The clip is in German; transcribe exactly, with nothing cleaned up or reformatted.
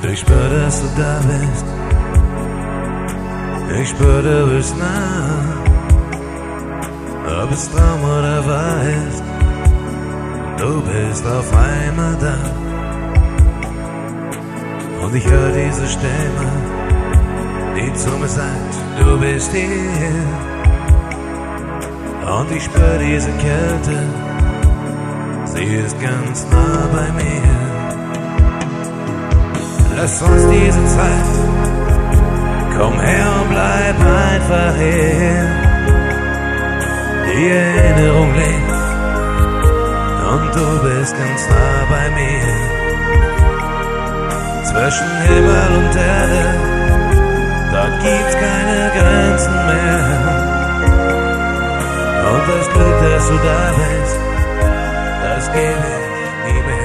Ich spür, dass du da bist. Ich spür, du bist nah. Ob es Traum oder wahr ist, du bist auf einmal da. Und ich höre diese Stimme, die zu mir sagt, du bist hier. Und ich spür diese Kälte, sie ist ganz nah bei mir. Lass uns diese Zeit, komm her und bleib einfach hier. Die Erinnerung lebt und du bist ganz nah bei mir. Zwischen Himmel und Erde, dort gibt's keine Grenzen mehr. Und das Glück, dass du da bist, das gebe ich nie mehr.